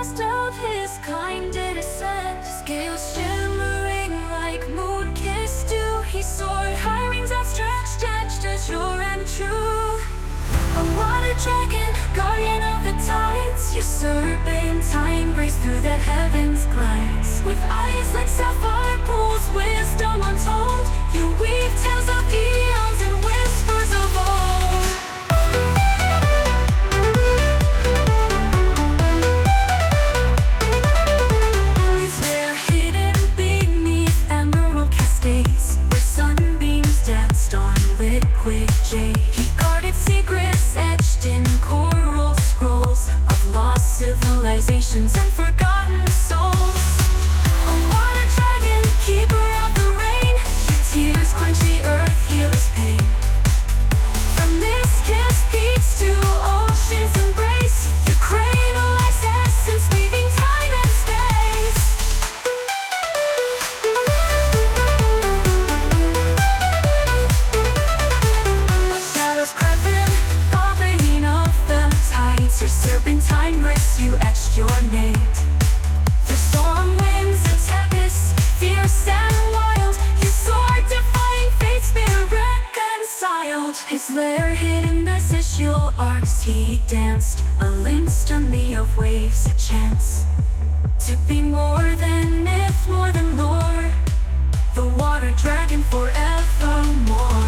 last of his kind did ascend, scales shimmering like moon-kissed dew. He soared high, rings outstretched, edged azure and true. A water dragon, guardian of the tides, usurping time, breaks through the heavens glides. With eyes like sapphire pools, wisdom untold, you weave tales of eons and whispers of old. He's there hidden beneath emerald cascades, where sunbeams danced on liquid jade. He guarded secrets etched in coral scrolls of lost civilizations and forgotten souls. A water dragon, keeper of the rain, your tears quench the earth, heal his pain. From this kiss peaks to ocean's embrace, your cradle lacks essence, weaving time and space. Shadows creeping, gobbling of the tides, your serpentine grace, you etched your name. The storm winds a tempest, fierce and wild, you soared, defying fate's spirit reconciled. His lair hidden as celestial arcs, he danced, a lymph of waves, a chance to be more than myth, more than lore, the water dragon forevermore.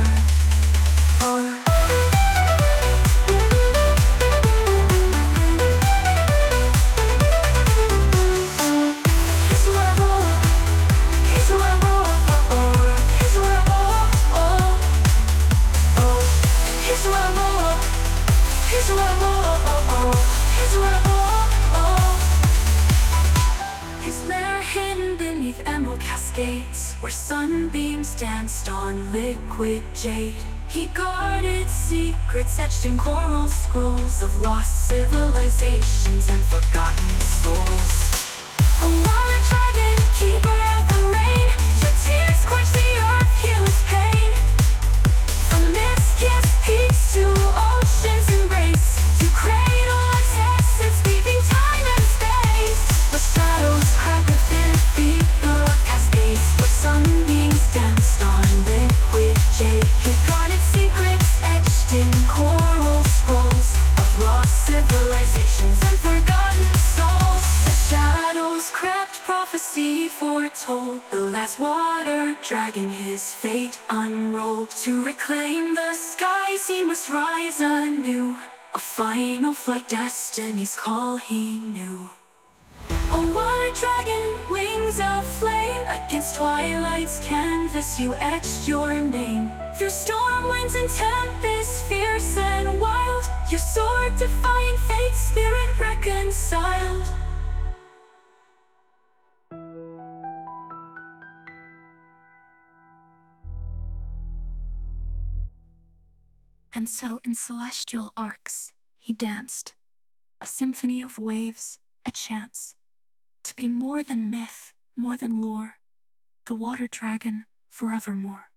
Where sunbeams danced on liquid jade, he guarded secrets etched in coral scrolls of lost civilizations and forgotten souls. A water dragon, keeper of the rain, your tears quench the earth, heal his pain. From mist-kissed peaks to ocean's embrace, you cradle its essence, weaving time and space. The shadows crack within feet the cascades, where sunbeams danced on liquid jade. He guarded secrets etched in coral scrolls of lost civilizations and forgotten souls. The shadows crept, prophecy foretold, the last water dragon, his fate unrolled. To reclaim the skies he must rise anew, a final flight, destiny's call he knew. A water dragon, wings of flame, against twilight's canvas you etched your name. Through storm winds and tempests, fierce and wild, your sword defying fate's spirit reconciled. And so in celestial arcs he danced, a symphony of waves, a chance to be more than myth, more than lore, the water dragon forevermore.